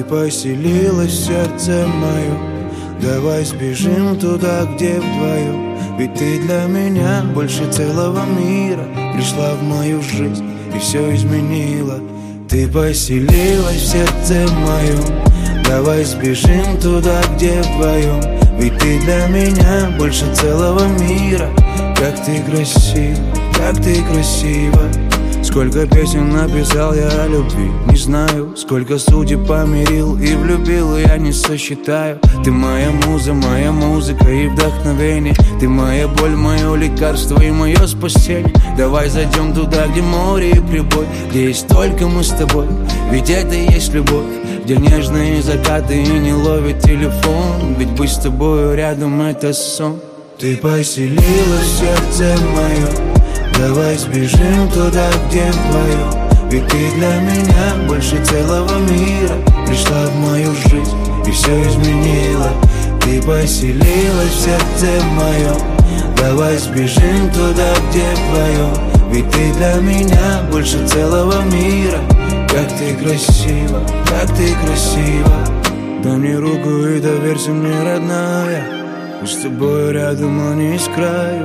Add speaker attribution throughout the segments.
Speaker 1: Ты поселилась в сердце моем. Давай сбежим туда, где вдвоем. Ведь ты для меня больше целого мира. Пришла в мою жизнь и все изменила. Ты поселилась в сердце моем. Давай сбежим туда, где вдвоем. Ведь ты для меня больше целого мира. Как ты красива, как ты красива. Сколько песен написал я о любви, не знаю. Сколько судеб помирил и влюбил, я не сосчитаю. Ты моя муза, моя музыка и вдохновение. Ты моя боль, мое лекарство и мое спасение. Давай зайдем туда, где море и прибой, где есть только мы с тобой. Ведь это и есть любовь, где нежные закаты и не ловит телефон. Ведь быть с тобою рядом это сон. Ты поселилась в сердце моем. Давай сбежим туда, где вдвоем. Ведь ты для меня больше целого мира. Пришла в мою жизнь и все изменила. Ты поселилась в сердце моем. Давай сбежим туда, где вдвоем. Ведь ты для меня больше целого мира. Как ты красива, как ты красива. Дай мне руку и доверься мне, родная. Мы с тобой рядом, а не с краю.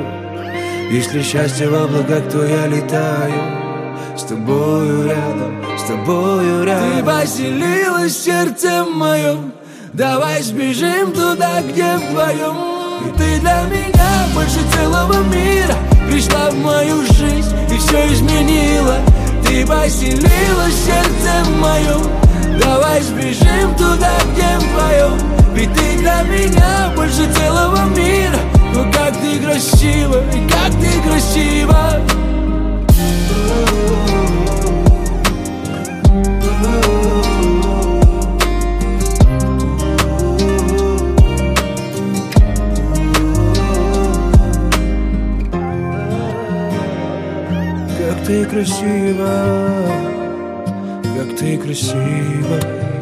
Speaker 1: Если счастье в облаках, то я летаю. С тобою рядом, с тобою рядом. Ты поселилась в сердце моем. Давай сбежим туда, где вдвоем. И ты для меня больше целого мира. Пришла в мою жизнь и все изменила. Ты поселилась в сердце моем. Давай сбежим туда, где вдвоем. Ведь ты для меня больше целого мира. Ну как ты красива, и как ты красива. Как ты красива, как ты красива.